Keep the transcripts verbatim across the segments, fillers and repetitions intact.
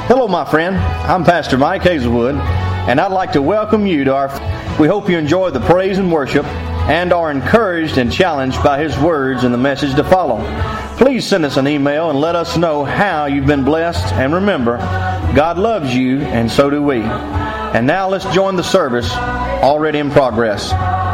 Hello, my friend. I'm Pastor Mike Hazelwood, and I'd like to welcome you to our... We hope you enjoy the praise and worship and are encouraged and challenged by His words and the message to follow. Please send us an email and let us know how you've been blessed. And remember, God loves you, and so do we. And now let's join the service already in progress.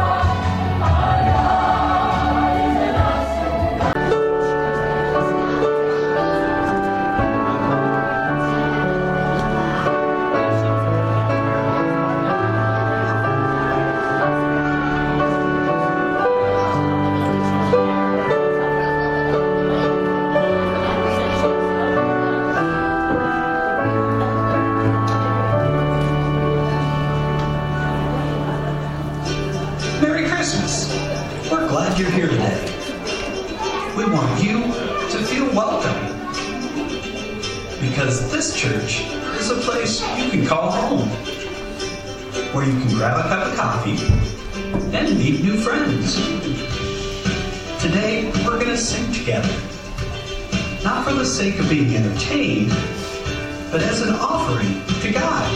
Of being entertained, but as an offering to God.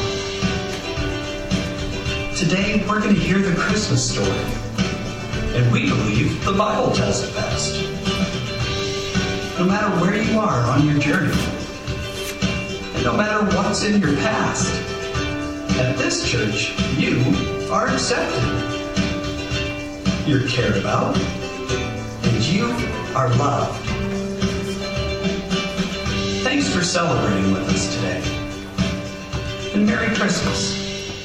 Today we're going to hear the Christmas story, and we believe the Bible tells it best. No matter where you are on your journey, and no matter what's in your past, at this church you are accepted. You're cared about, and you are loved. Thanks for celebrating with us today. And Merry Christmas.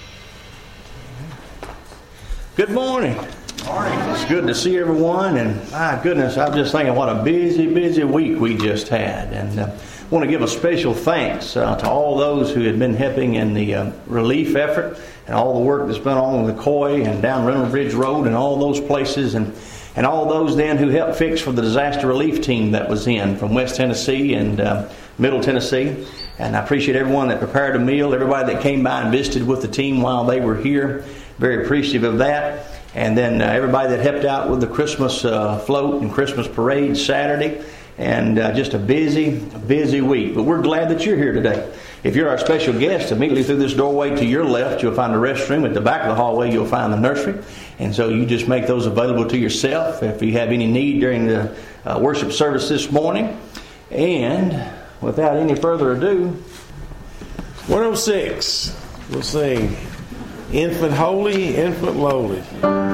Good morning. Morning. It's good to see everyone. And my goodness, I'm just thinking what a busy, busy week we just had. And I uh, want to give a special thanks uh, to all those who had been helping in the uh, relief effort and all the work that's been on with the Coy and down Reynolds Bridge Road and all those places. And And all those then who helped fix for the disaster relief team that was in from West Tennessee and uh, Middle Tennessee. And I appreciate everyone that prepared a meal, everybody that came by and visited with the team while they were here. Very appreciative of that. And then uh, everybody that helped out with the Christmas uh, float and Christmas parade Saturday. And uh, just a busy, busy week. But we're glad that you're here today. If you're our special guest, immediately through this doorway to your left, you'll find the restroom. At the back of the hallway, you'll find the nursery. And so you just make those available to yourself if you have any need during the uh, worship service this morning. And without any further ado, one oh six, we'll sing Infant Holy, Infant Lowly.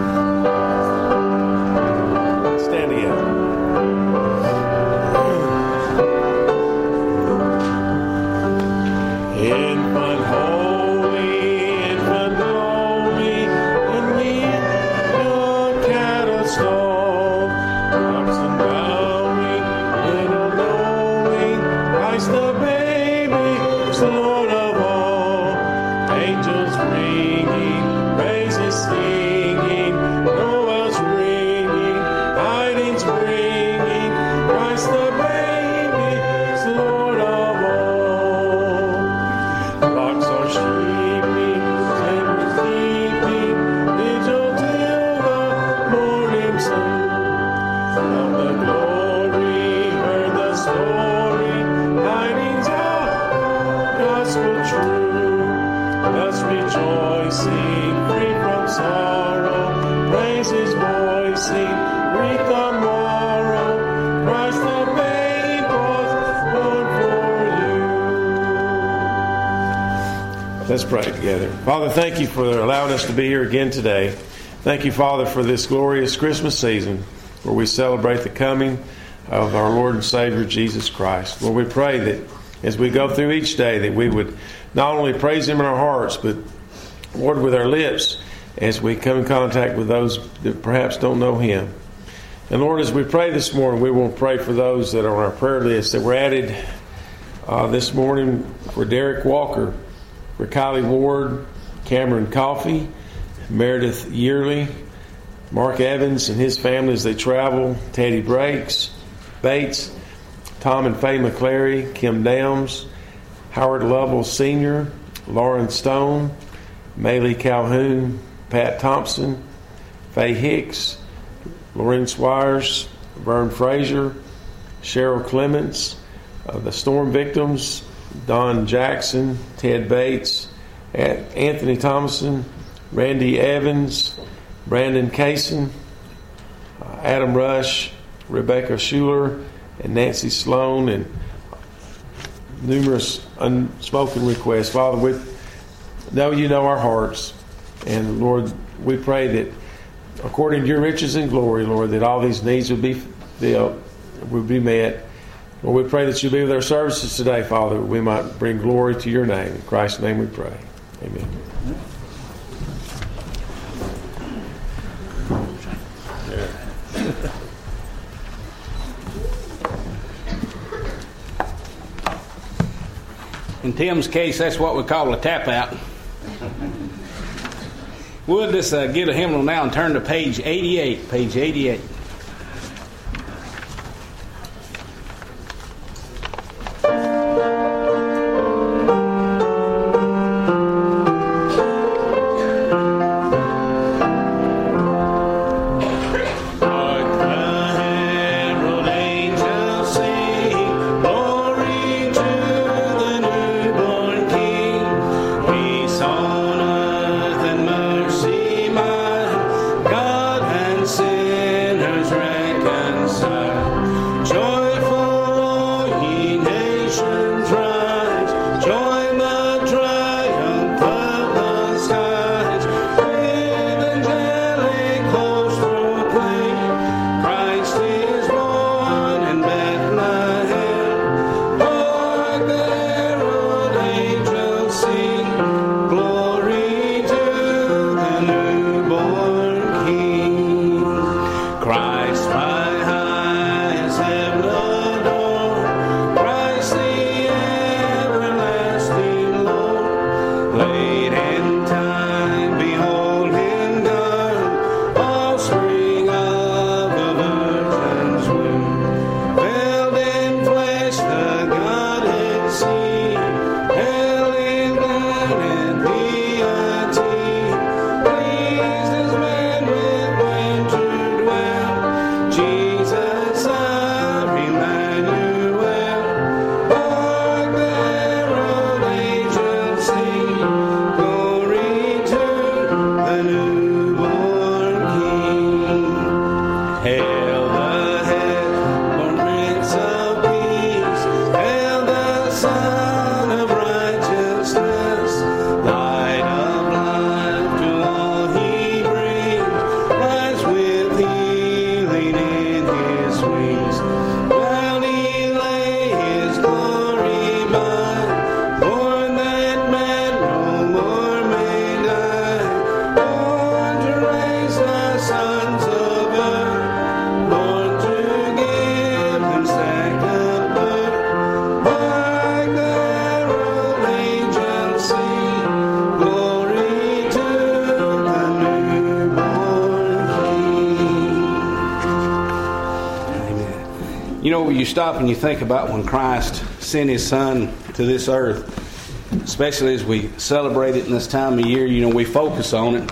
Stand together. Infant holy, infant lowly, in the cattle stall, oxen bowing, little knowing, Christ the baby is the Lord of all. Angels ringing, praises singing, Noel's ringing, tidings bringing, Christ the baby is the Lord of all. Flocks are sheeping, shepherds keeping, vigil till the morning sun. Of the glory, heard the story, tidings of gospel true. Thus rejoicing, free from sorrow, praise His voicing, greet the morrow. Christ the babe was born for you. Let's pray together. Father, thank you for allowing us to be here again today. Thank you, Father, for this glorious Christmas season where we celebrate the coming of our Lord and Savior Jesus Christ. Lord, we pray that as we go through each day that we would not only praise Him in our hearts, but Lord, with our lips as we come in contact with those that perhaps don't know Him. And Lord, as we pray this morning, we will pray for those that are on our prayer list that were added uh, this morning for Derek Walker, for Kylie Ward, Cameron Coffey, Meredith Yearly, Mark Evans and his family as they travel, Teddy Brakes, Bates, Tom and Faye McClary, Kim Downs, Howard Lovell Senior, Lauren Stone, Maylee Calhoun, Pat Thompson, Faye Hicks, Lorraine Swires, Vern Frazier, Cheryl Clements, uh, the storm victims, Don Jackson, Ted Bates, Anthony Thomason, Randy Evans, Brandon Kaysen, Adam Rush, Rebecca Schuler, and Nancy Sloan, and numerous unspoken requests. Father, we know you know our hearts, and Lord, we pray that according to your riches and glory, Lord, that all these needs would be filled, would be met. Lord, we pray that you'll be with our services today, Father, that we might bring glory to your name. In Christ's name we pray. Amen. In Tim's case, that's what we call a tap out. We'll just uh, get a hymnal now and turn to page eighty-eight. Page eighty-eight. You know, you stop and you think about when Christ sent his son to this earth, especially as we celebrate it in this time of year, you know, we focus on it.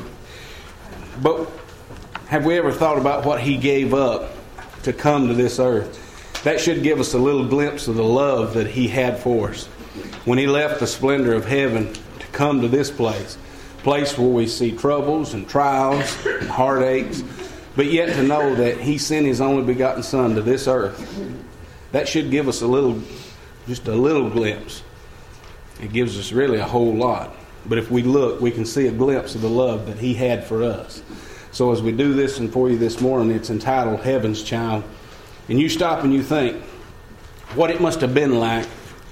But have we ever thought about what he gave up to come to this earth? That should give us a little glimpse of the love that he had for us. When he left the splendor of heaven to come to this place, place where we see troubles and trials and heartaches, but yet to know that he sent his only begotten son to this earth, that should give us a little, just a little glimpse. It gives us really a whole lot. But if we look, we can see a glimpse of the love that he had for us. So as we do this and for you this morning, it's entitled Heaven's Child. And you stop and you think what it must have been like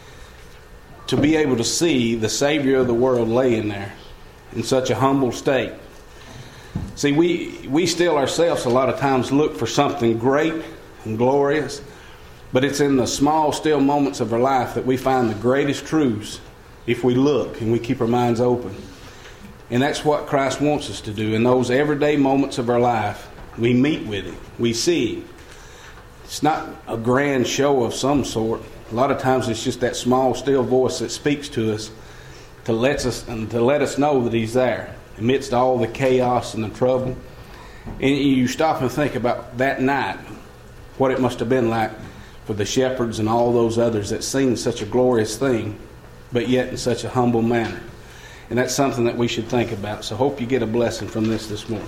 to be able to see the Savior of the world laying there in such a humble state. See, we, we still ourselves a lot of times look for something great and glorious, but it's in the small, still moments of our life that we find the greatest truths if we look and we keep our minds open. And that's what Christ wants us to do. In those everyday moments of our life, we meet with him. We see him. It's not a grand show of some sort. A lot of times it's just that small, still voice that speaks to us to let us, and to let us know that he's there amidst all the chaos and the trouble. And you stop and think about that night, what it must have been like for the shepherds and all those others that seen such a glorious thing but yet in such a humble manner. And that's something that we should think about. So hope you get a blessing from this this morning.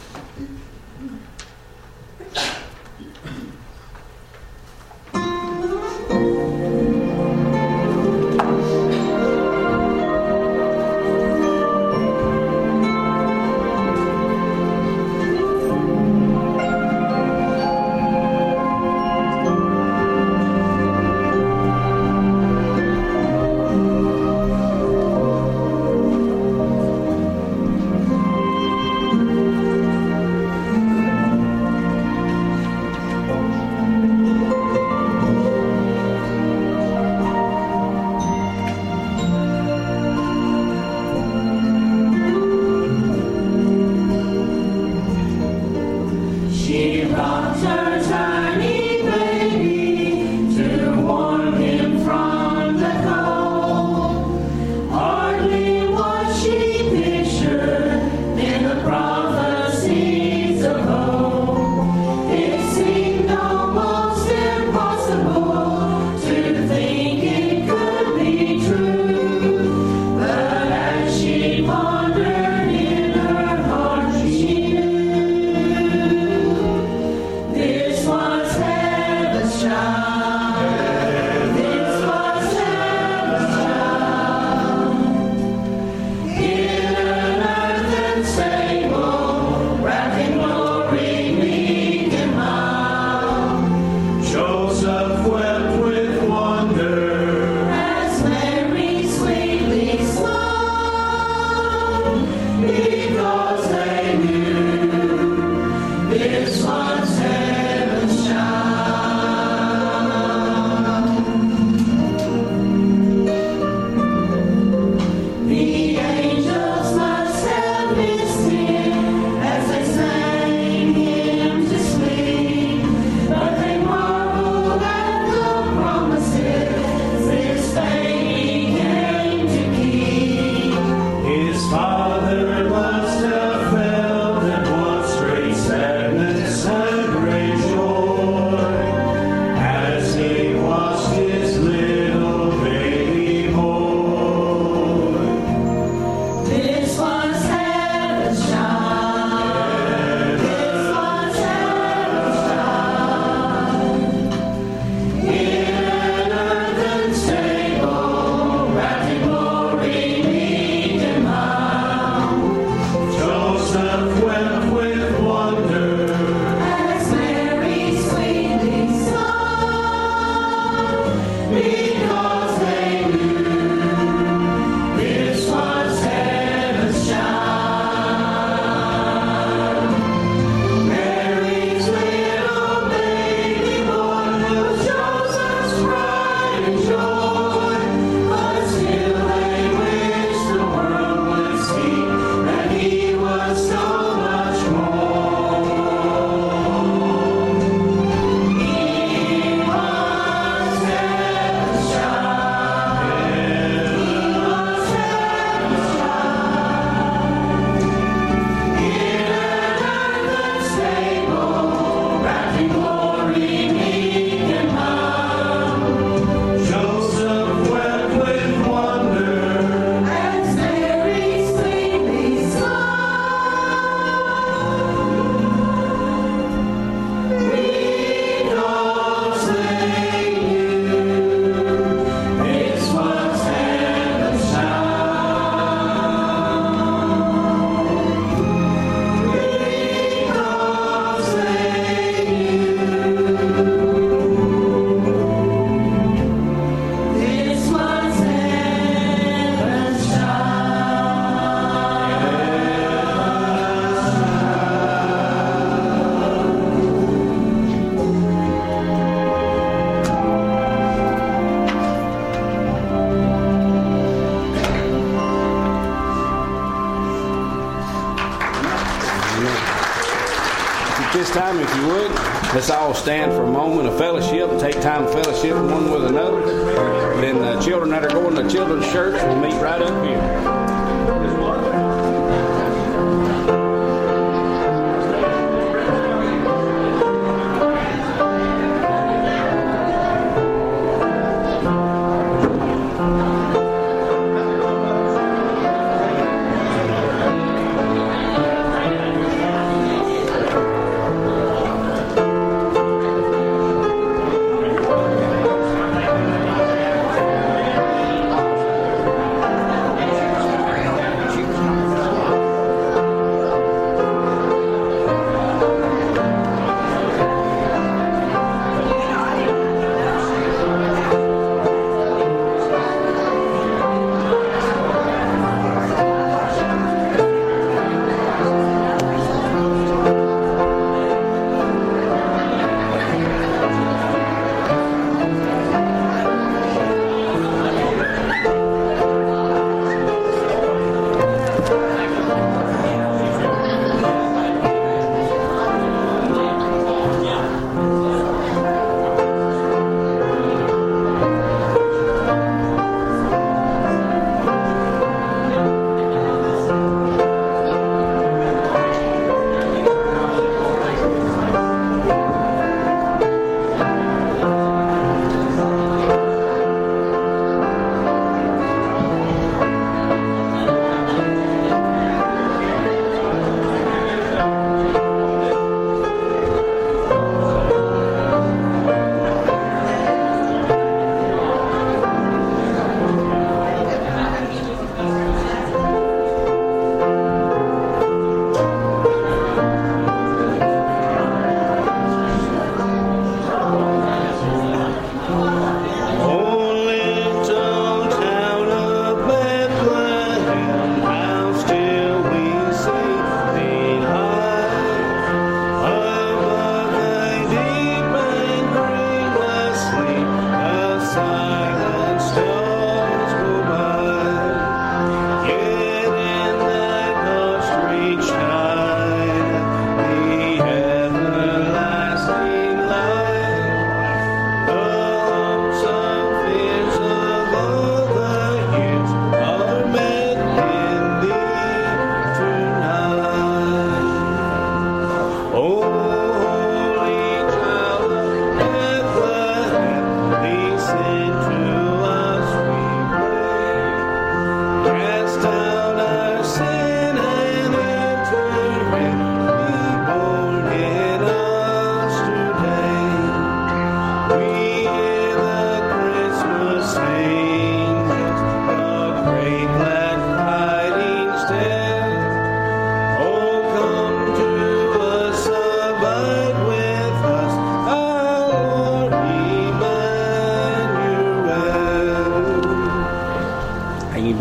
This time, if you would, let's all stand for a moment of fellowship and take time to fellowship one with another. Then the children that are going to children's church will meet right up here.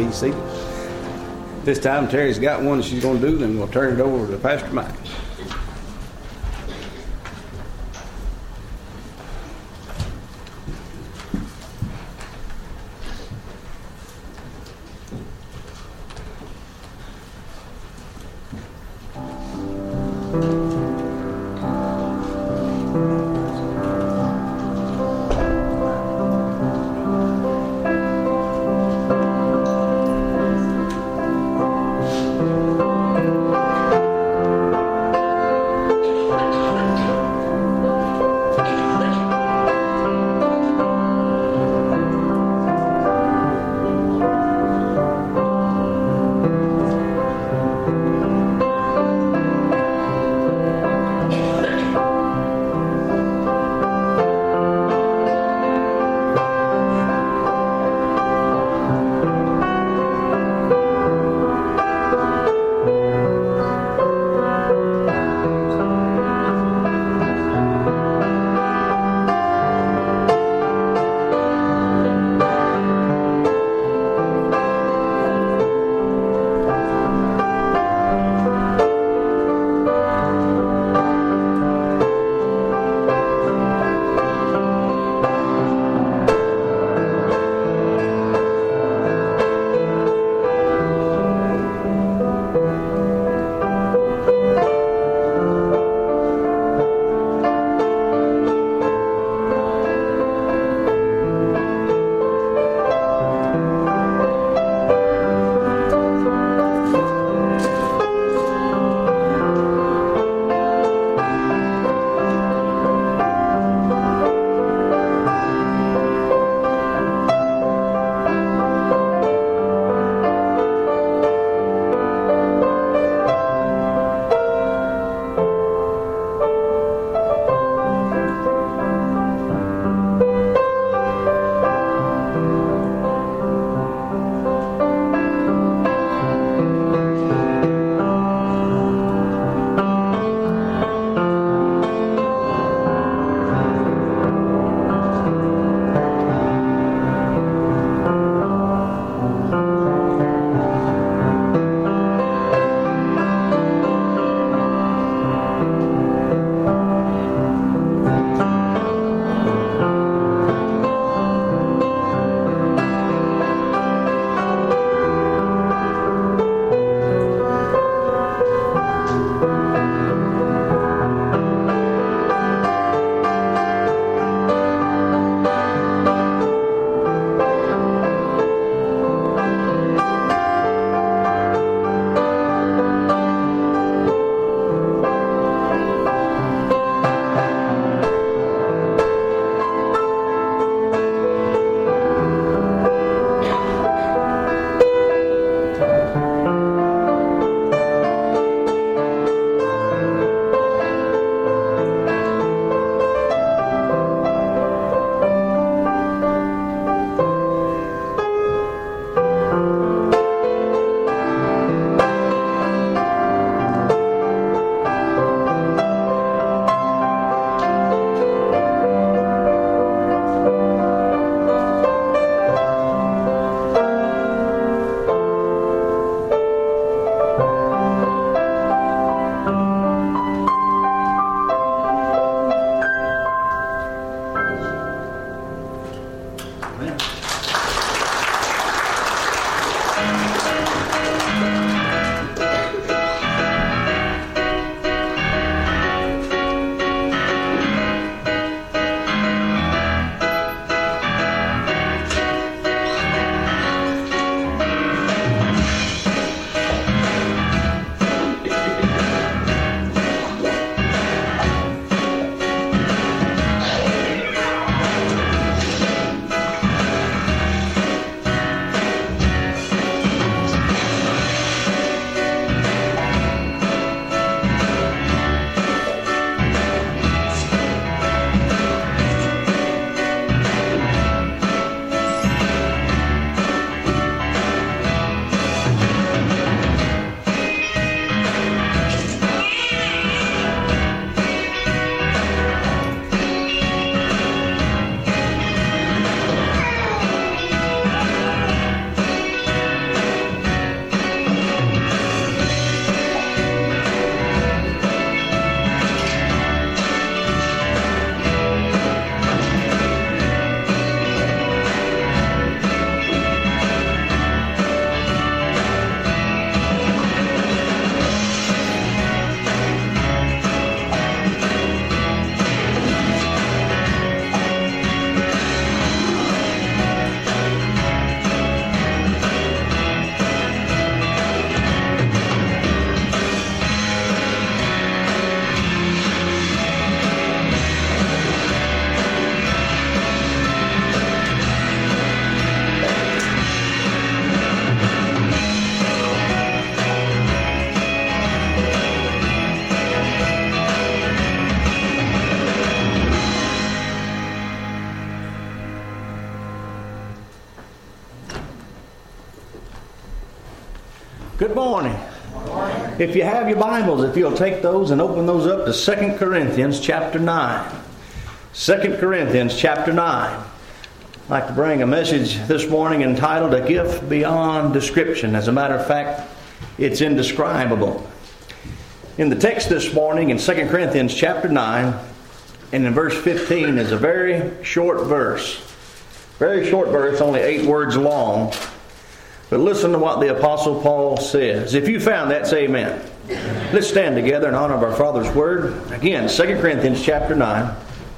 be seated. This time Terry's got one that she's going to do, then we'll turn it over to Pastor Mike. Good morning. If you have your Bibles, if you'll take those and open those up to Second Corinthians chapter nine. Second Corinthians chapter nine. I'd like to bring a message this morning entitled A Gift Beyond Description. As a matter of fact, it's indescribable. In the text this morning in Second Corinthians chapter nine, and in verse fifteen is a very short verse. Very short verse, only eight words long. But listen to what the Apostle Paul says. If you found that, say amen. Let's stand together in honor of our Father's Word. Again, Second Corinthians chapter nine,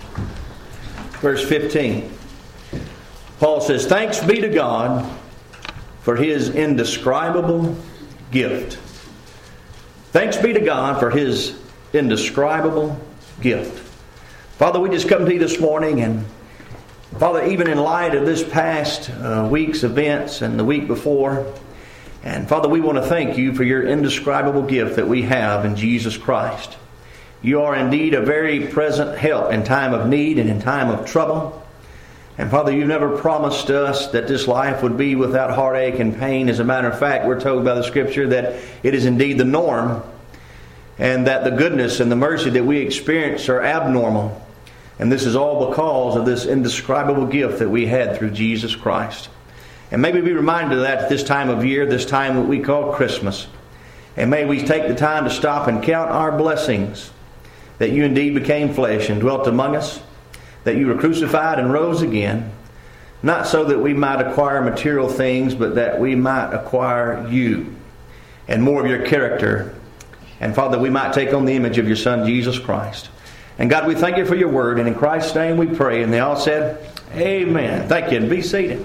verse fifteen. Paul says, "Thanks be to God for His indescribable gift." Thanks be to God for His indescribable gift. Father, we just come to you this morning, and Father, even in light of this past uh, week's events and the week before, and Father, we want to thank you for your indescribable gift that we have in Jesus Christ. You are indeed a very present help in time of need and in time of trouble. And Father, you've never promised us that this life would be without heartache and pain. As a matter of fact, we're told by the Scripture that it is indeed the norm, and that the goodness and the mercy that we experience are abnormal. And this is all because of this indescribable gift that we had through Jesus Christ. And may we be reminded of that at this time of year, this time that we call Christmas. And may we take the time to stop and count our blessings, that you indeed became flesh and dwelt among us, that you were crucified and rose again, not so that we might acquire material things, but that we might acquire you and more of your character. And Father, we might take on the image of your Son, Jesus Christ. And God, we thank you for your word, and in Christ's name we pray. And they all said, amen. Thank you, and be seated.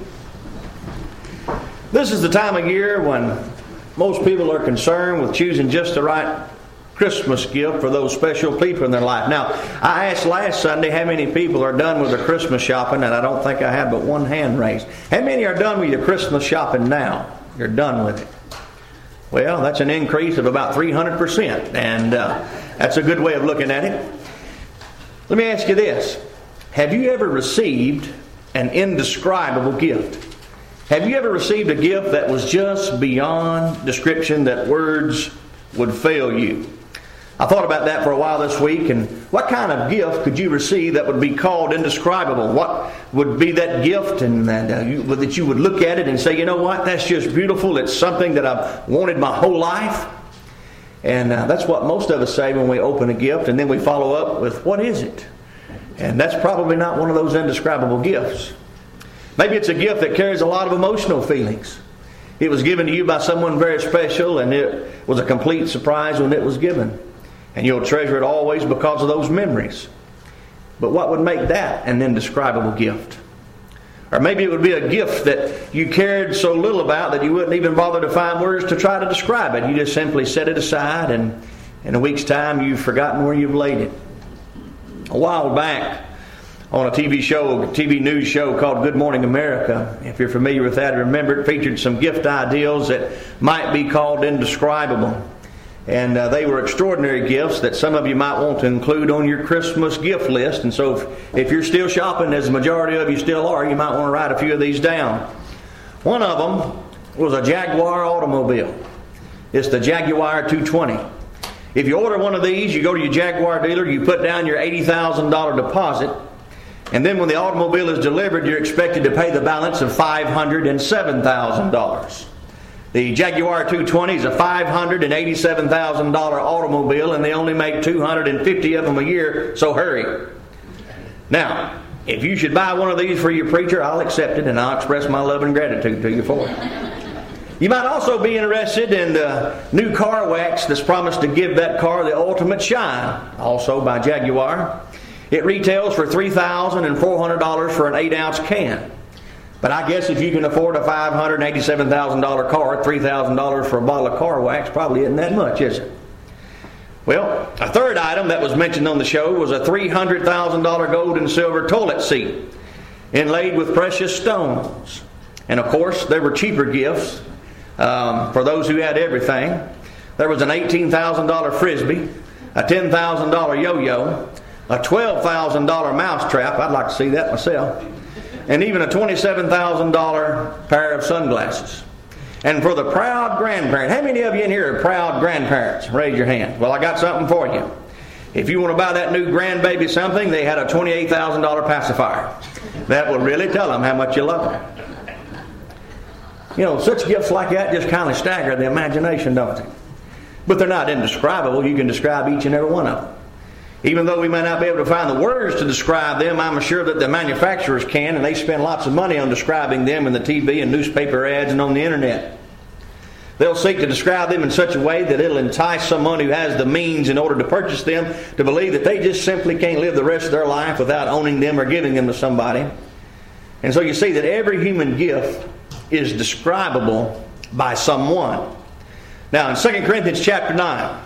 This is the time of year when most people are concerned with choosing just the right Christmas gift for those special people in their life. Now, I asked last Sunday how many people are done with their Christmas shopping, and I don't think I have but one hand raised. How many are done with your Christmas shopping now? You're done with it. Well, that's an increase of about three hundred percent, and uh, that's a good way of looking at it. Let me ask you this. Have you ever received an indescribable gift? Have you ever received a gift that was just beyond description, that words would fail you? I thought about that for a while this week, and what kind of gift could you receive that would be called indescribable? What would be that gift and, and uh, you, that you would look at it and say, you know what, that's just beautiful. It's something that I've wanted my whole life. And uh, that's what most of us say when we open a gift, and then we follow up with, what is it? And that's probably not one of those indescribable gifts. Maybe it's a gift that carries a lot of emotional feelings. It was given to you by someone very special, and it was a complete surprise when it was given. And you'll treasure it always because of those memories. But what would make that an indescribable gift? Or maybe it would be a gift that you cared so little about that you wouldn't even bother to find words to try to describe it. You just simply set it aside, and in a week's time you've forgotten where you've laid it. A while back on a T V show, a T V news show called Good Morning America, if you're familiar with that, remember it featured some gift ideals that might be called indescribable. And uh, they were extraordinary gifts that some of you might want to include on your Christmas gift list. And so if, if you're still shopping, as the majority of you still are, you might want to write a few of these down. One of them was a Jaguar automobile. It's the Jaguar two twenty. If you order one of these, you go to your Jaguar dealer, you put down your eighty thousand dollars deposit, and then when the automobile is delivered, you're expected to pay the balance of five hundred seven thousand dollars. The Jaguar two twenty is a five hundred eighty-seven thousand dollars automobile, and they only make two hundred fifty of them a year, so hurry. Now, if you should buy one of these for your preacher, I'll accept it, and I'll express my love and gratitude to you for it. You might also be interested in the new car wax that's promised to give that car the ultimate shine, also by Jaguar. It retails for three thousand four hundred dollars for an eight ounce can. But I guess if you can afford a five hundred eighty-seven thousand dollars car, three thousand dollars for a bottle of car wax probably isn't that much, is it? Well, a third item that was mentioned on the show was a three hundred thousand dollars gold and silver toilet seat inlaid with precious stones. And of course, there were cheaper gifts um, for those who had everything. There was an eighteen thousand dollars Frisbee, a ten thousand dollars yo-yo, a twelve thousand dollars mousetrap. I'd like to see that myself. And even a twenty-seven thousand dollars pair of sunglasses. And for the proud grandparent, how many of you in here are proud grandparents? Raise your hand. Well, I got something for you. If you want to buy that new grandbaby something, they had a twenty-eight thousand dollars pacifier. That will really tell them how much you love them. You know, such gifts like that just kind of stagger the imagination, don't they? But they're not indescribable. You can describe each and every one of them. Even though we may not be able to find the words to describe them, I'm sure that the manufacturers can, and they spend lots of money on describing them in the T V and newspaper ads and on the internet. They'll seek to describe them in such a way that it'll entice someone who has the means in order to purchase them to believe that they just simply can't live the rest of their life without owning them or giving them to somebody. And so you see that every human gift is describable by someone. Now in Second Corinthians chapter nine,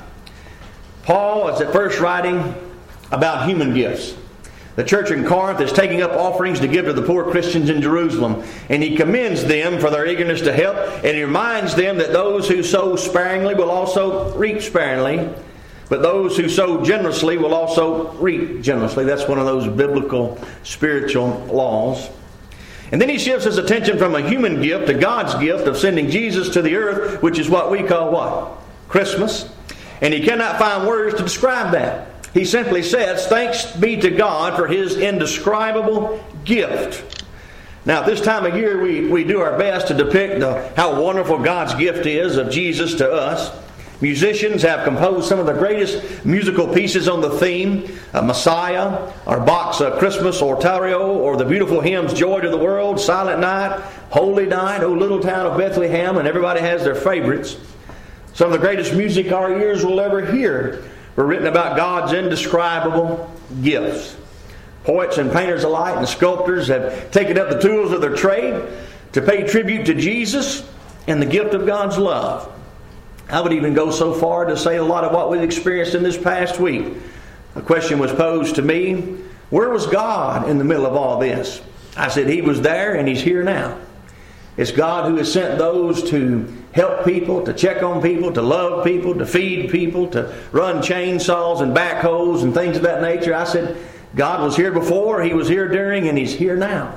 Paul is at first writing about human gifts. The church in Corinth is taking up offerings to give to the poor Christians in Jerusalem. And he commends them for their eagerness to help. And he reminds them that those who sow sparingly will also reap sparingly. But those who sow generously will also reap generously. That's one of those biblical spiritual laws. And then he shifts his attention from a human gift to God's gift of sending Jesus to the earth, which is what we call what? Christmas. And he cannot find words to describe that. He simply says, thanks be to God for His indescribable gift. Now, at this time of year, we, we do our best to depict the, how wonderful God's gift is of Jesus to us. Musicians have composed some of the greatest musical pieces on the theme, uh, Messiah, or Bach's uh, Christmas Oratorio, or the beautiful hymns, Joy to the World, Silent Night, Holy Night, O Little Town of Bethlehem, and everybody has their favorites. Some of the greatest music our ears will ever hear were written about God's indescribable gifts. Poets and painters alike and sculptors have taken up the tools of their trade to pay tribute to Jesus and the gift of God's love. I would even go so far to say a lot of what we've experienced in this past week. A question was posed to me, where was God in the middle of all this? I said, He was there and He's here now. It's God who has sent those to help people, to check on people, to love people, to feed people, to run chainsaws and backhoes and things of that nature. I said, God was here before, He was here during, and He's here now.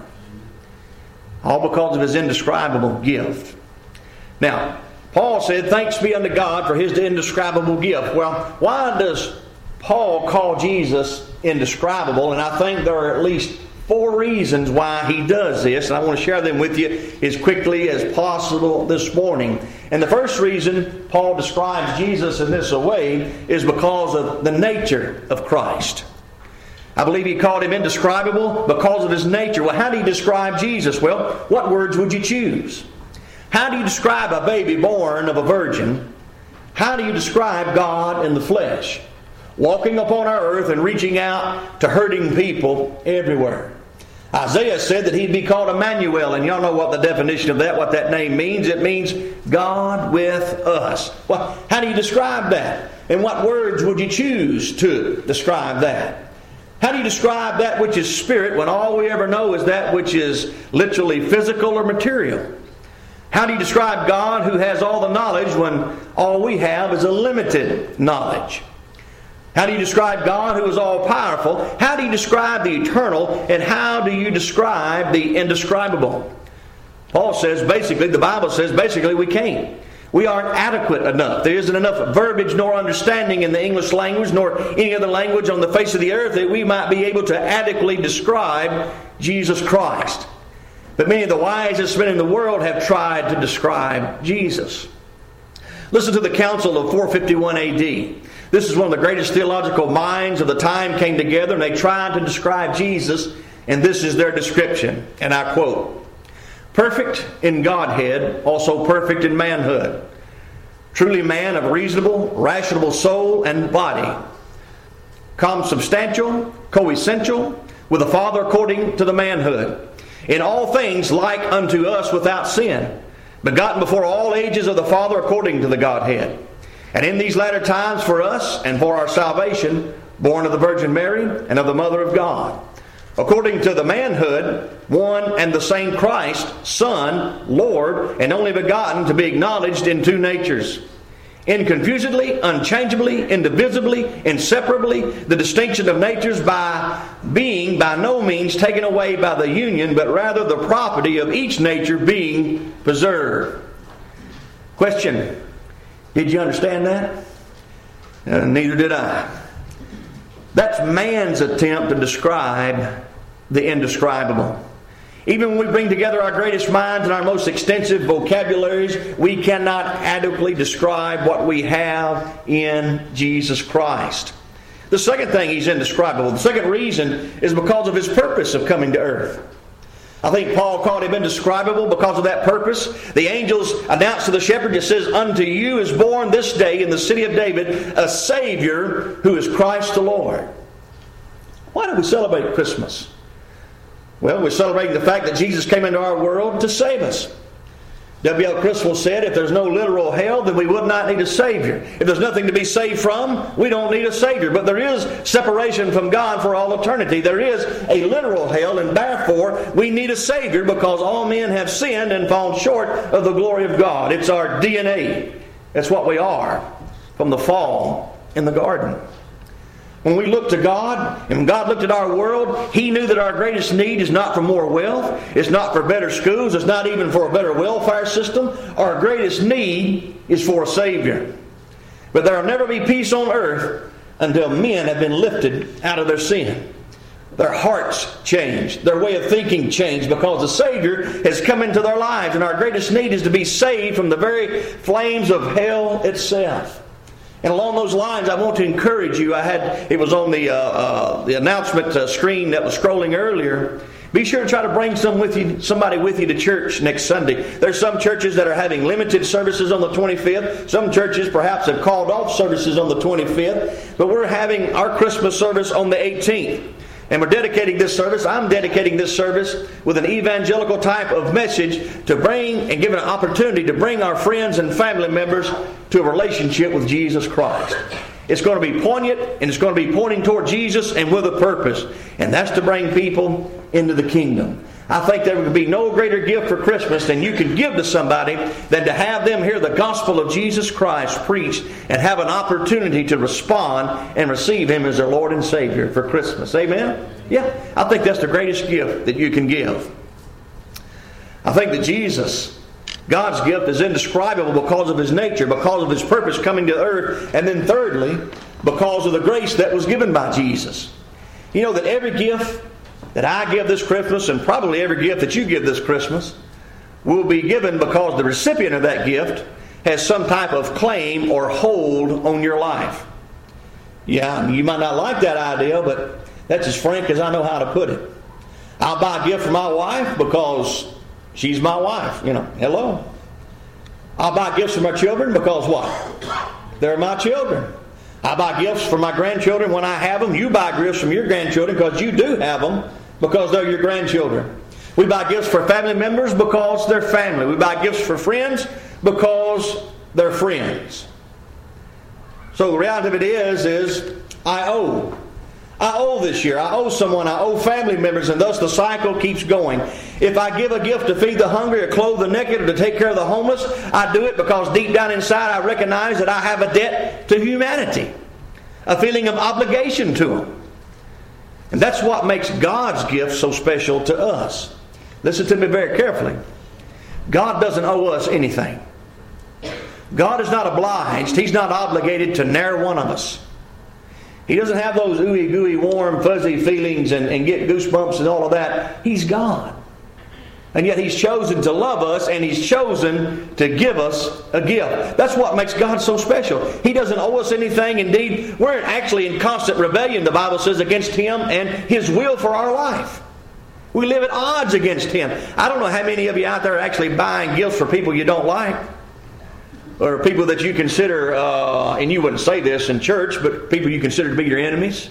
All because of His indescribable gift. Now, Paul said, thanks be unto God for His indescribable gift. Well, why does Paul call Jesus indescribable? And I think there are at least four reasons why he does this, and I want to share them with you as quickly as possible this morning. And the first reason Paul describes Jesus in this way is because of the nature of Christ. I believe he called Him indescribable because of His nature. Well, how do you describe Jesus? Well, what words would you choose? How do you describe a baby born of a virgin? How do you describe God in the flesh, walking upon our earth and reaching out to hurting people everywhere? Isaiah said that He'd be called Emmanuel, and y'all know what the definition of that, what that name means. It means God with us. Well, how do you describe that? And what words would you choose to describe that? How do you describe that which is spirit when all we ever know is that which is literally physical or material? How do you describe God who has all the knowledge when all we have is a limited knowledge? How do you describe God who is all-powerful? How do you describe the eternal? And how do you describe the indescribable? Paul says basically, the Bible says basically we can't. We aren't adequate enough. There isn't enough verbiage nor understanding in the English language nor any other language on the face of the earth that we might be able to adequately describe Jesus Christ. But many of the wisest men in the world have tried to describe Jesus. Listen to the Council of four fifty-one A D. This is one of the greatest theological minds of the time came together, and they tried to describe Jesus, and this is their description, and I quote, perfect in Godhead, also perfect in manhood, truly man of reasonable, rational soul and body, consubstantial, coessential, with the Father according to the manhood, in all things like unto us without sin, begotten before all ages of the Father according to the Godhead. And in these latter times for us and for our salvation, born of the Virgin Mary and of the Mother of God, according to the manhood, one and the same Christ, Son, Lord, and only begotten, to be acknowledged in two natures, inconfusedly, unchangeably, indivisibly, inseparably, the distinction of natures by being by no means taken away by the union, but rather the property of each nature being preserved. Question, did you understand that? Uh, neither did I. That's man's attempt to describe the indescribable. Even when we bring together our greatest minds and our most extensive vocabularies, we cannot adequately describe what we have in Jesus Christ. The second thing He's indescribable. The second reason is because of His purpose of coming to earth. I think Paul called Him indescribable because of that purpose. The angels announced to the shepherd, it says, "Unto you is born this day in the city of David a Savior who is Christ the Lord." Why do we celebrate Christmas? Well, we're celebrating the fact that Jesus came into our world to save us. W L Criswell said, if there's no literal hell, then we would not need a Savior. If there's nothing to be saved from, we don't need a Savior. But there is separation from God for all eternity. There is a literal hell, and therefore we need a Savior because all men have sinned and fallen short of the glory of God. It's our D N A. That's what we are from the fall in the garden. When we look to God, and when God looked at our world, He knew that our greatest need is not for more wealth, it's not for better schools, it's not even for a better welfare system. Our greatest need is for a Savior. But there will never be peace on earth until men have been lifted out of their sin. Their hearts changed, their way of thinking changed, because the Savior has come into their lives, and our greatest need is to be saved from the very flames of hell itself. And along those lines, I want to encourage you. I had it was on the uh, uh, the announcement uh, screen that was scrolling earlier. Be sure to try to bring some with you, somebody with you to church next Sunday. There's some churches that are having limited services on the twenty-fifth. Some churches perhaps have called off services on the twenty-fifth. But we're having our Christmas service on the eighteenth. And we're dedicating this service, I'm dedicating this service with an evangelical type of message to bring and give an opportunity to bring our friends and family members to a relationship with Jesus Christ. It's going to be poignant, and it's going to be pointing toward Jesus and with a purpose. And that's to bring people into the kingdom. I think there would be no greater gift for Christmas than you can give to somebody than to have them hear the gospel of Jesus Christ preached and have an opportunity to respond and receive Him as their Lord and Savior for Christmas. Amen? Yeah, I think that's the greatest gift that you can give. I think that Jesus, God's gift, is indescribable because of His nature, because of His purpose coming to earth, and then thirdly, because of the grace that was given by Jesus. You know that every gift that I give this Christmas, and probably every gift that you give this Christmas, will be given because the recipient of that gift has some type of claim or hold on your life. Yeah, you might not like that idea, but that's as frank as I know how to put it. I'll buy a gift for my wife because she's my wife. You know, hello. I'll buy gifts for my children because what? They're my children. I buy gifts for my grandchildren when I have them. You buy gifts from your grandchildren because you do have them, because they're your grandchildren. We buy gifts for family members because they're family. We buy gifts for friends because they're friends. So the reality of it is, is I owe. I owe this year. I owe someone. I owe family members, and thus the cycle keeps going. If I give a gift to feed the hungry or clothe the naked or to take care of the homeless, I do it because deep down inside I recognize that I have a debt to humanity, a feeling of obligation to them. And that's what makes God's gift so special to us. Listen to me very carefully. God doesn't owe us anything. God is not obliged. He's not obligated to ne'er one of us. He doesn't have those ooey gooey warm fuzzy feelings and, and get goosebumps and all of that. He's God. And yet He's chosen to love us, and He's chosen to give us a gift. That's what makes God so special. He doesn't owe us anything. Indeed, we're actually in constant rebellion, the Bible says, against Him and His will for our life. We live at odds against Him. I don't know how many of you out there are actually buying gifts for people you don't like, or people that you consider, uh, and you wouldn't say this in church, but people you consider to be your enemies.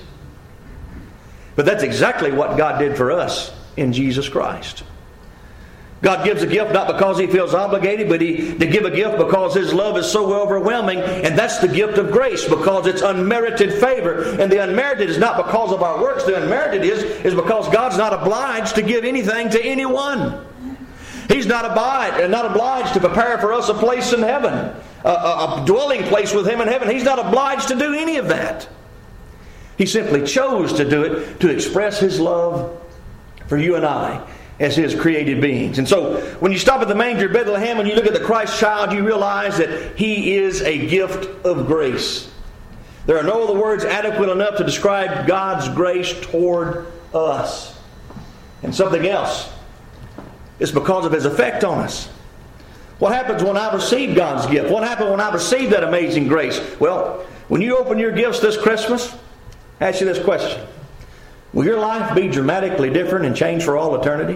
But that's exactly what God did for us in Jesus Christ. God gives a gift not because He feels obligated, but He to give a gift because His love is so overwhelming, and that's the gift of grace, because it's unmerited favor. And the unmerited is not because of our works. The unmerited is, is because God's not obliged to give anything to anyone. He's not obliged, not obliged to prepare for us a place in heaven, a, a, a dwelling place with Him in heaven. He's not obliged to do any of that. He simply chose to do it to express His love for you and I. as His created beings. And so when you stop at the manger of Bethlehem and you look at the Christ child, you realize that He is a gift of grace. There are no other words adequate enough to describe God's grace toward us. And something else. It's because of His effect on us. What happens when I receive God's gift? What happens when I receive that amazing grace? Well, when you open your gifts this Christmas, ask you this question. Will your life be dramatically different and change for all eternity?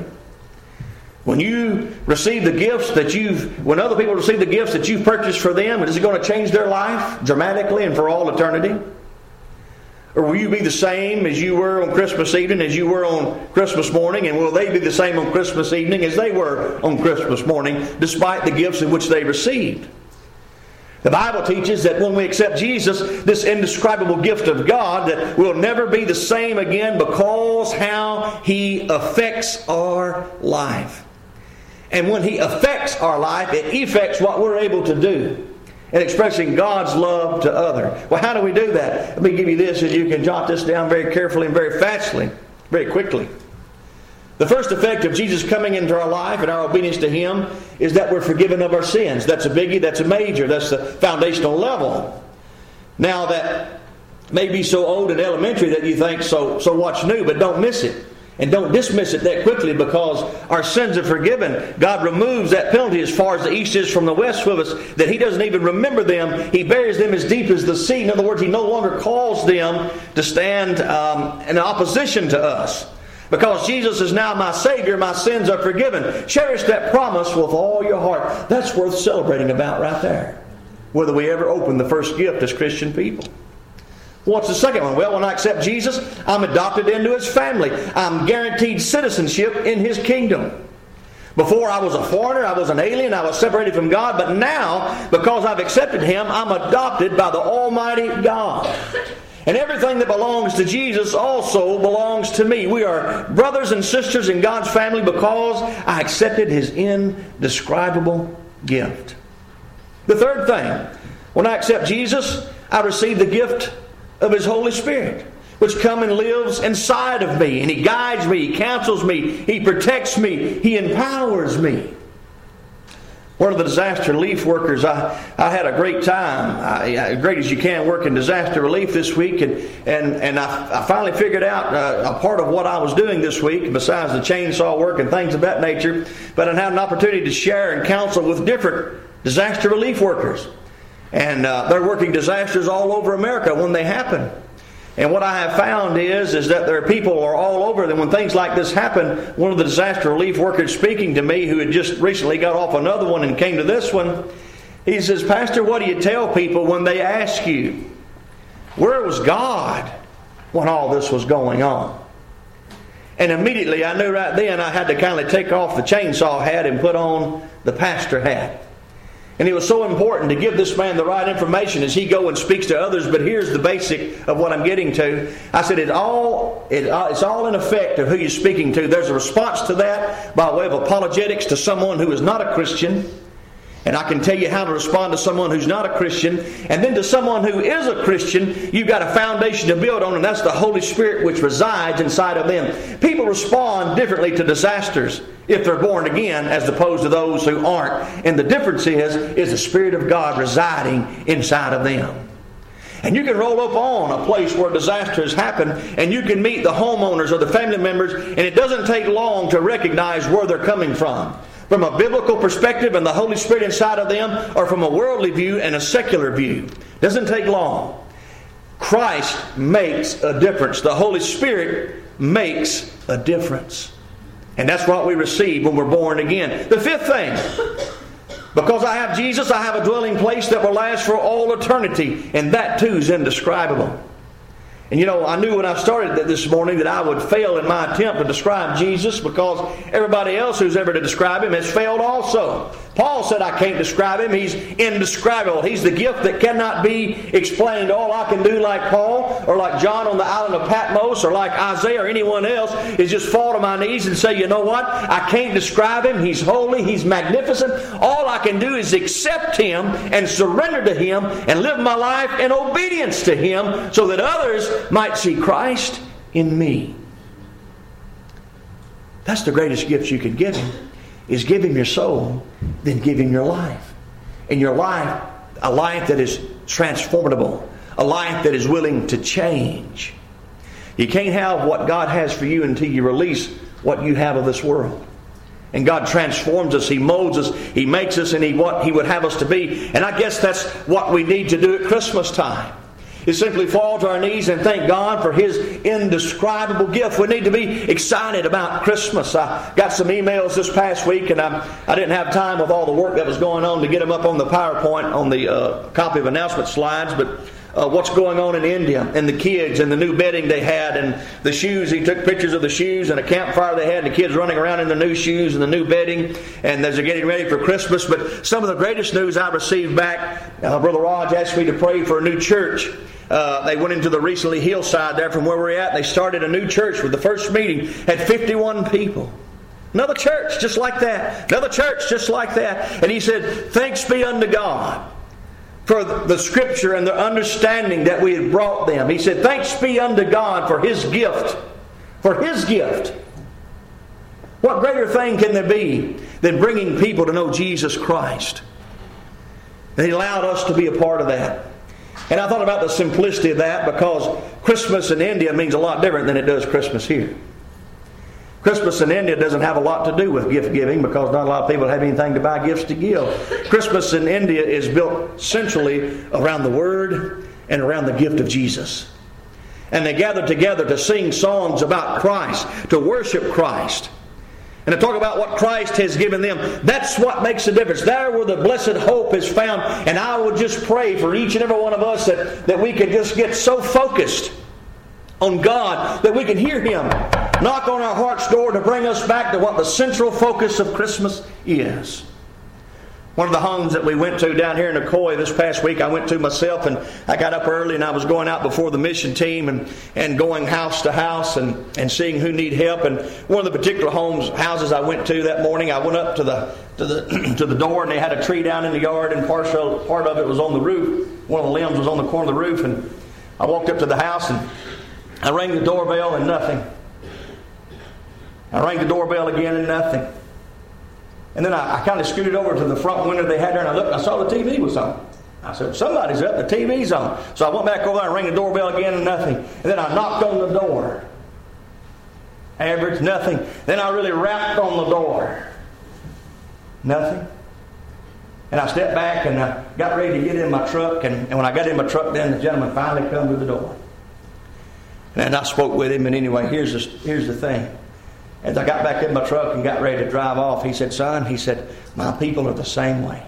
When you receive the gifts that you've, when other people receive the gifts that you've purchased for them, is it going to change their life dramatically and for all eternity? Or will you be the same as you were on Christmas evening as you were on Christmas morning? And will they be the same on Christmas evening as they were on Christmas morning, despite the gifts in which they received? The Bible teaches that when we accept Jesus, this indescribable gift of God, that we'll never be the same again because how He affects our life. And when He affects our life, it affects what we're able to do in expressing God's love to others. Well, how do we do that? Let me give you this, and you can jot this down very carefully and very fastly, very quickly. The first effect of Jesus coming into our life and our obedience to Him is that we're forgiven of our sins. That's a biggie, that's a major, that's the foundational level. Now that may be so old and elementary that you think, so, so what's new? But don't miss it. And don't dismiss it that quickly, because our sins are forgiven. God removes that penalty as far as the east is from the west with us, that He doesn't even remember them. He buries them as deep as the sea. In other words, He no longer calls them to stand um, in opposition to us. Because Jesus is now my Savior, my sins are forgiven. Cherish that promise with all your heart. That's worth celebrating about right there. Whether we ever open the first gift as Christian people. What's the second one? Well, when I accept Jesus, I'm adopted into His family. I'm guaranteed citizenship in His kingdom. Before I was a foreigner, I was an alien, I was separated from God. But now, because I've accepted Him, I'm adopted by the Almighty God. And everything that belongs to Jesus also belongs to me. We are brothers and sisters in God's family because I accepted His indescribable gift. The third thing, when I accept Jesus, I receive the gift of His Holy Spirit, which comes and lives inside of me. And He guides me, He counsels me, He protects me, He empowers me. One of the disaster relief workers, I, I had a great time, I, great as you can, working disaster relief this week. And, and, and I, I finally figured out uh, a part of what I was doing this week, besides the chainsaw work and things of that nature. But I had an opportunity to share and counsel with different disaster relief workers. And uh, they're working disasters all over America when they happen. And what I have found is, is that there are people who are all over that when things like this happen, one of the disaster relief workers speaking to me, who had just recently got off another one and came to this one, he says, Pastor, what do you tell people when they ask you, where was God when all this was going on? And immediately I knew right then I had to kind of take off the chainsaw hat and put on the pastor hat. And it was so important to give this man the right information as he go and speaks to others. But here's the basic of what I'm getting to. I said it all, it, it's all in effect of who you're speaking to. There's a response to that by way of apologetics to someone who is not a Christian. And I can tell you how to respond to someone who's not a Christian. And then to someone who is a Christian, you've got a foundation to build on, and that's the Holy Spirit which resides inside of them. People respond differently to disasters if they're born again as opposed to those who aren't. And the difference is, is the Spirit of God residing inside of them. And you can roll up on a place where disaster has happened, and you can meet the homeowners or the family members, and it doesn't take long to recognize where they're coming from. From a biblical perspective and the Holy Spirit inside of them, or from a worldly view and a secular view. Doesn't take long. Christ makes a difference. The Holy Spirit makes a difference. And that's what we receive when we're born again. The fifth thing, because I have Jesus, I have a dwelling place that will last for all eternity. And that too is indescribable. And you know, I knew when I started this morning that I would fail in my attempt to describe Jesus, because everybody else who's ever to describe Him has failed also. Paul said, I can't describe Him. He's indescribable. He's the gift that cannot be explained. All I can do, like Paul or like John on the island of Patmos or like Isaiah or anyone else, is just fall to my knees and say, you know what? I can't describe Him. He's holy. He's magnificent. All I can do is accept Him and surrender to Him and live my life in obedience to Him so that others might see Christ in me. That's the greatest gift you can give Him, is give Him your soul, then give Him your life. And your life, a life that is transformable, a life that is willing to change. You can't have what God has for you until you release what you have of this world. And God transforms us, He molds us, He makes us, and He what He would have us to be. And I guess that's what we need to do at Christmas time, is simply fall to our knees and thank God for His indescribable gift. We need to be excited about Christmas. I got some emails this past week, and I, I didn't have time with all the work that was going on to get them up on the PowerPoint, on the uh, copy of announcement slides, but Uh, what's going on in India, and the kids, and the new bedding they had, and the shoes. He took pictures of the shoes and a campfire they had, and the kids running around in the new shoes and the new bedding, and as they're getting ready for Christmas. But some of the greatest news I received back, uh, Brother Raj asked me to pray for a new church. Uh, they went into the recently hillside there from where we're at. They started a new church with the first meeting, had fifty-one people. Another church just like that. Another church just like that. And he said, thanks be unto God for the Scripture and the understanding that we had brought them. He said, thanks be unto God for His gift. For His gift. What greater thing can there be than bringing people to know Jesus Christ? And He allowed us to be a part of that. And I thought about the simplicity of that, because Christmas in India means a lot different than it does Christmas here. Christmas in India doesn't have a lot to do with gift giving, because not a lot of people have anything to buy gifts to give. Christmas in India is built centrally around the Word and around the gift of Jesus. And they gather together to sing songs about Christ, to worship Christ, and to talk about what Christ has given them. That's what makes a difference. There where the blessed hope is found. And I would just pray for each and every one of us that, that we could just get so focused on God that we can hear Him knock on our heart's door to bring us back to what the central focus of Christmas is. One of the homes that we went to down here in Ocoee this past week, I went to myself, and I got up early and I was going out before the mission team and, and going house to house and, and seeing who need help. And one of the particular homes, houses I went to that morning, I went up to the to the to the door, and they had a tree down in the yard, and partial part of it was on the roof. One of the limbs was on the corner of the roof, and I walked up to the house and I rang the doorbell and nothing. I rang the doorbell again and nothing. And then I, I kind of scooted over to the front window they had there, and I looked and I saw the T V was on. I said, somebody's up, the T V's on. So I went back over there and rang the doorbell again and nothing. And then I knocked on the door. Average, nothing. Then I really rapped on the door. Nothing. And I stepped back and I got ready to get in my truck. And, and when I got in my truck, then the gentleman finally come to the door. And I spoke with him, and anyway, here's the, here's the thing. As I got back in my truck and got ready to drive off, he said, son, he said, my people are the same way.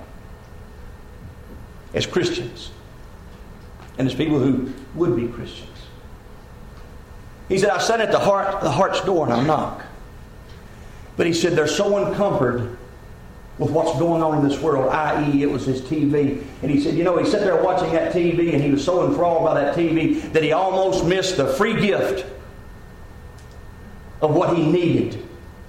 As Christians. And as people who would be Christians. He said, I sat at the heart, the heart's door and I knock. But he said, they're so encumbered with what's going on in this world, that is it was his T V. And he said, you know, he sat there watching that T V, and he was so enthralled by that T V that he almost missed the free gift of what he needed.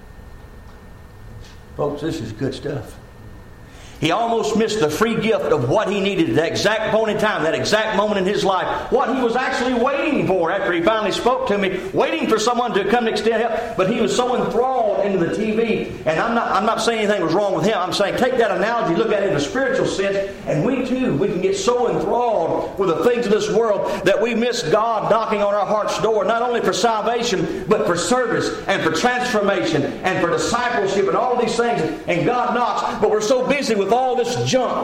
Folks, this is good stuff. He almost missed the free gift of what he needed at that exact point in time, that exact moment in his life. What he was actually waiting for after he finally spoke to me, waiting for someone to come and extend help. But he was so enthralled into the T V. And I'm not, I'm not saying anything was wrong with him. I'm saying take that analogy, look at it in a spiritual sense, and we too, we can get so enthralled with the things of this world that we miss God knocking on our heart's door, not only for salvation, but for service and for transformation and for discipleship and all these things. And God knocks, but we're so busy with all this junk.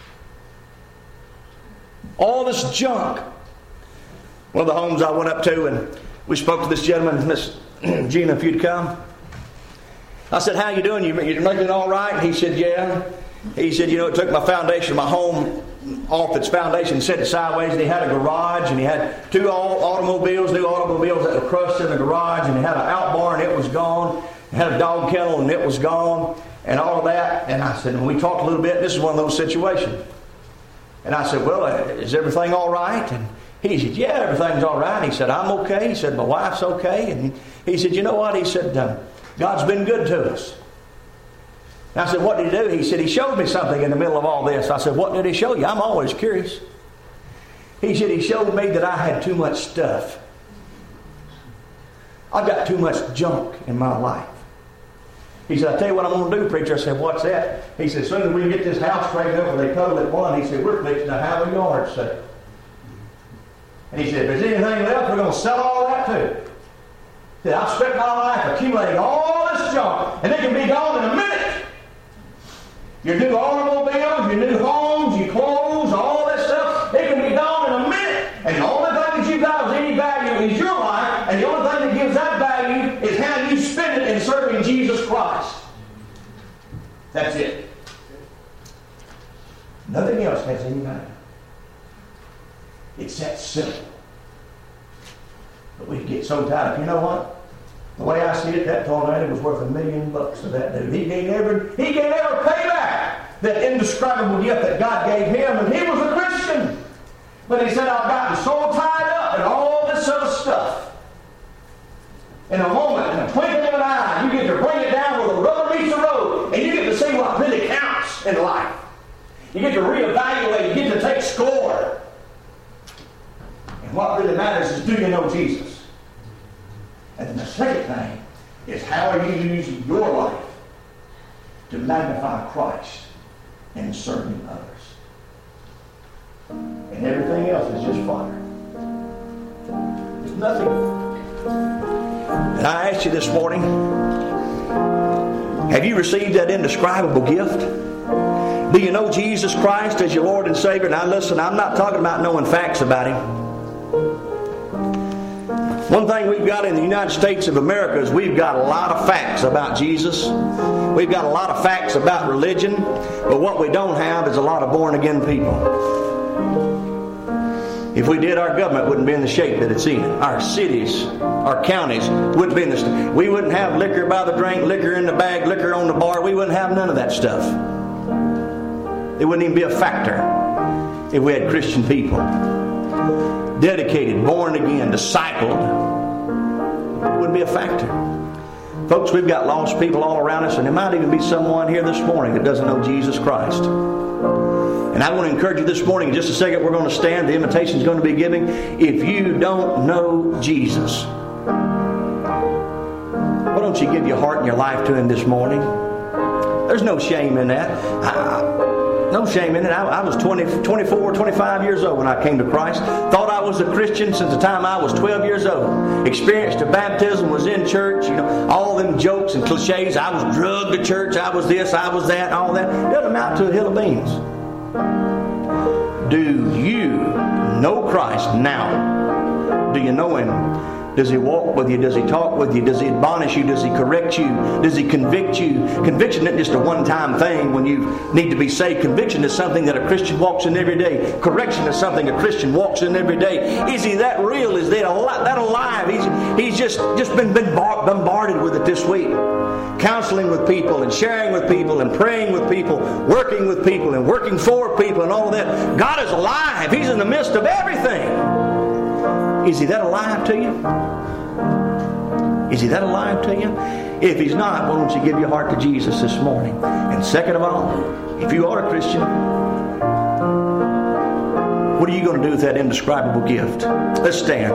All this junk. One of the homes I went up to, and we spoke to this gentleman, Miss Gina, if you'd come. I said, how you doing? You, you making it all right? And he said, yeah. He said, you know, it took my foundation, my home off its foundation and set it sideways. And he had a garage, and he had two automobiles, new automobiles that were crushed in the garage, and he had an out barn, and it was gone. He had a dog kennel, and it was gone. And all of that. And I said, when we talked a little bit, this is one of those situations. And I said, well, is everything all right? And he said, yeah, everything's all right. He said, I'm okay. He said, my wife's okay. And he said, you know what? He said, um, God's been good to us. And I said, what did he do? He said, he showed me something in the middle of all this. I said, what did he show you? I'm always curious. He said, he showed me that I had too much stuff. I've got too much junk in my life. He said, I tell you what I'm going to do, preacher. I said, what's that? He said, as soon as we get this house straightened up where they total it one, he said, we're fixing to have a yard sale. And he said, if there's anything left, we're going to sell all that too. He said, I've spent my life accumulating all this junk, and it can be gone in a minute. Your new automobiles, your new homes, your clothes, all that stuff, it can be gone in a minute. And the only thing that you've got of any value is your life, and the only thing that gives that value is how you spend it in serving Jesus Christ. That's it. Nothing else has any value. It's that simple. But we get so tired of, you know what? The way I see it, that tornado was worth a million bucks to that dude. He can't ever, he can't ever pay back that indescribable gift that God gave him, and he was a Christian. But he said, I've gotten so tied up in all this other stuff. In a moment, in a twinkling of an eye, you get to bring it down where the rubber meets the road, and you get to see what really counts in life. You get to reevaluate, you get to take score. And what really matters is, do you know Jesus? And then the second thing is, how are you using your life to magnify Christ and serving others? And everything else is just fodder. There's nothing. And I asked you this morning, have you received that indescribable gift? Do you know Jesus Christ as your Lord and Savior? Now listen, I'm not talking about knowing facts about Him. One thing we've got in the United States of America is we've got a lot of facts about Jesus. We've got a lot of facts about religion. But what we don't have is a lot of born-again people. If we did, our government wouldn't be in the shape that it's in. Our cities, our counties wouldn't be in the st- We wouldn't have liquor by the drink, liquor in the bag, liquor on the bar. We wouldn't have none of that stuff. It wouldn't even be a factor if we had Christian people. Dedicated, born again, discipled. It wouldn't be a factor. Folks, we've got lost people all around us, and there might even be someone here this morning that doesn't know Jesus Christ. And I want to encourage you this morning, in just a second we're going to stand, the invitation is going to be given. If you don't know Jesus, why don't you give your heart and your life to Him this morning? There's no shame in that. I, No shame in it. I, I was twenty, twenty-four, twenty-five years old when I came to Christ. Thought I was a Christian since the time I was twelve years old. Experienced a baptism, was in church, you know, all them jokes and cliches. I was drugged to church, I was this, I was that, all that. Doesn't amount to a hill of beans. Do you know Christ now? Do you know Him? Does He walk with you? Does He talk with you? Does He admonish you? Does He correct you? Does He convict you? Conviction isn't just a one-time thing when you need to be saved. Conviction is something that a Christian walks in every day. Correction is something a Christian walks in every day. Is He that real? Is that alive? That alive? He's, he's just, just been, been bombarded with it this week. Counseling with people and sharing with people and praying with people, working with people and working for people and all of that. God is alive. He's in the midst of everything. Is He that alive to you? Is He that alive to you? If He's not, why don't you give your heart to Jesus this morning? And second of all, if you are a Christian, what are you going to do with that indescribable gift? Let's stand.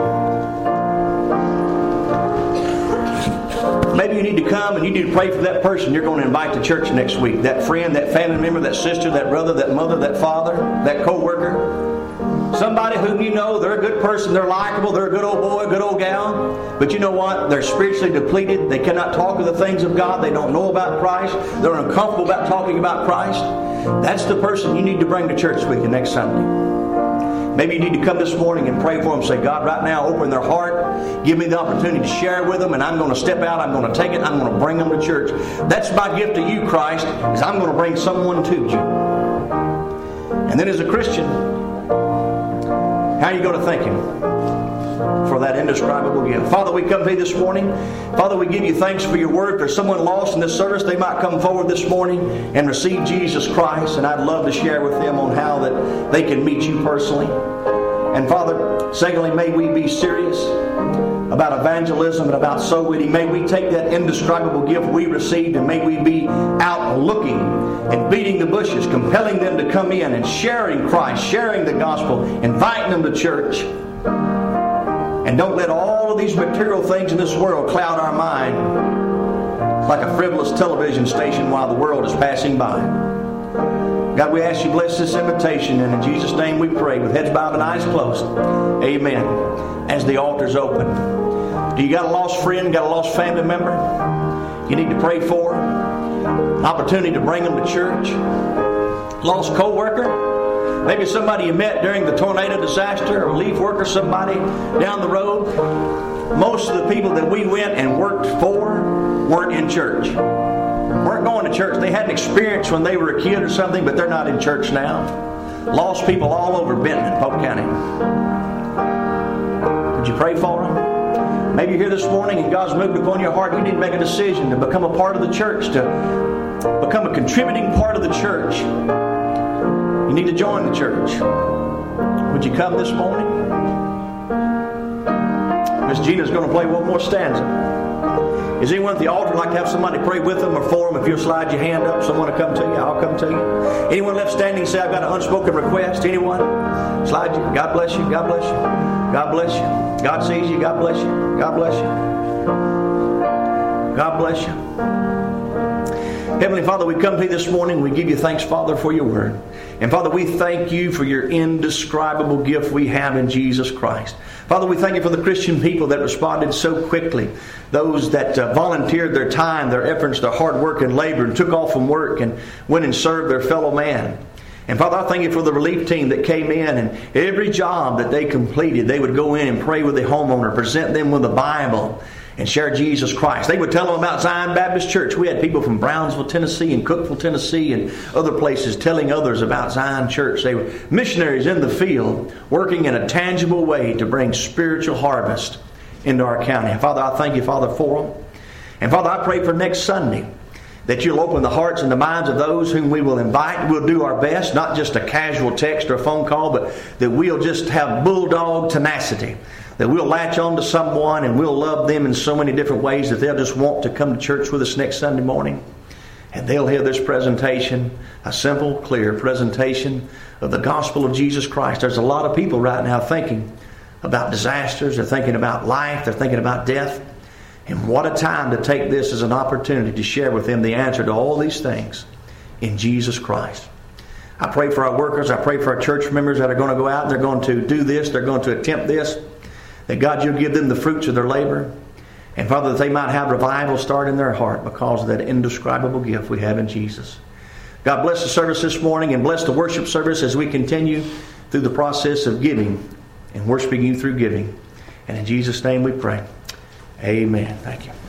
Maybe you need to come and you need to pray for that person you're going to invite to church next week. That friend, that family member, that sister, that brother, that mother, that father, that co-worker. Somebody whom you know, they're a good person, they're likable, they're a good old boy, a good old gal. But you know what? They're spiritually depleted. They cannot talk of the things of God. They don't know about Christ. They're uncomfortable about talking about Christ. That's the person you need to bring to church with you next Sunday. Maybe you need to come this morning and pray for them. Say, God, right now, open their heart. Give me the opportunity to share with them, and I'm going to step out. I'm going to take it. I'm going to bring them to church. That's my gift to you, Christ, is I'm going to bring someone to you. And then as a Christian, how are you going to thank Him for that indescribable gift? Father, we come to you this morning. Father, we give you thanks for your word. If there's someone lost in this service, they might come forward this morning and receive Jesus Christ. And I'd love to share with them on how that they can meet you personally. And Father, secondly, may we be serious about evangelism and about soul winning. May we take that indescribable gift we received, and may we be out looking and beating the bushes, compelling them to come in and sharing Christ, sharing the gospel, inviting them to church. And don't let all of these material things in this world cloud our mind. like a frivolous television station while the world is passing by. God, we ask you bless this invitation, and in Jesus' name we pray with heads bowed and eyes closed. Amen. As the altar's open. Do you got a lost friend, got a lost family member you need to pray for? An opportunity to bring them to church? Lost co-worker? Maybe somebody you met during the tornado disaster, or leaf worker, somebody down the road. Most of the people that we went and worked for weren't in church. Weren't going to church. They had an experience when they were a kid or something, but they're not in church now. Lost people all over Benton and Polk County. Would you pray for them? Maybe you're here this morning and God's moved upon your heart. You need to make a decision to become a part of the church, to become a contributing part of the church. You need to join the church. Would you come this morning? Miss Gina's going to play one more stanza. Is anyone at the altar like to have somebody pray with them or for them? If you'll slide your hand up, someone will come to you. I'll come to you. Anyone left standing say, I've got an unspoken request? Anyone? Slide you. God bless you. God bless you. God bless you. God sees you. God bless you. God bless you. God bless you. Heavenly Father, we come to you this morning. We give you thanks, Father, for your word. And Father, we thank you for your indescribable gift we have in Jesus Christ. Father, we thank you for the Christian people that responded so quickly. Those that uh, volunteered their time, their efforts, their hard work and labor, and took off from work and went and served their fellow man. And Father, I thank you for the relief team that came in, and every job that they completed, they would go in and pray with the homeowner, present them with the Bible, and share Jesus Christ. They would tell them about Zion Baptist Church. We had people from Brownsville, Tennessee, and Cookeville, Tennessee, and other places telling others about Zion Church. They were missionaries in the field, working in a tangible way to bring spiritual harvest into our county. And Father, I thank you, Father, for them. And Father, I pray for next Sunday that you'll open the hearts and the minds of those whom we will invite. We'll do our best, not just a casual text or a phone call, but that we'll just have bulldog tenacity. That we'll latch on to someone and we'll love them in so many different ways that they'll just want to come to church with us next Sunday morning. And they'll hear this presentation, a simple, clear presentation of the gospel of Jesus Christ. There's a lot of people right now thinking about disasters. They're thinking about life. They're thinking about death. And what a time to take this as an opportunity to share with them the answer to all these things in Jesus Christ. I pray for our workers. I pray for our church members that are going to go out and they're going to do this. They're going to attempt this. That God, you'll give them the fruits of their labor. And Father, that they might have revival start in their heart because of that indescribable gift we have in Jesus. God bless the service this morning and bless the worship service as we continue through the process of giving and worshiping you through giving. And in Jesus' name we pray. Amen. Thank you.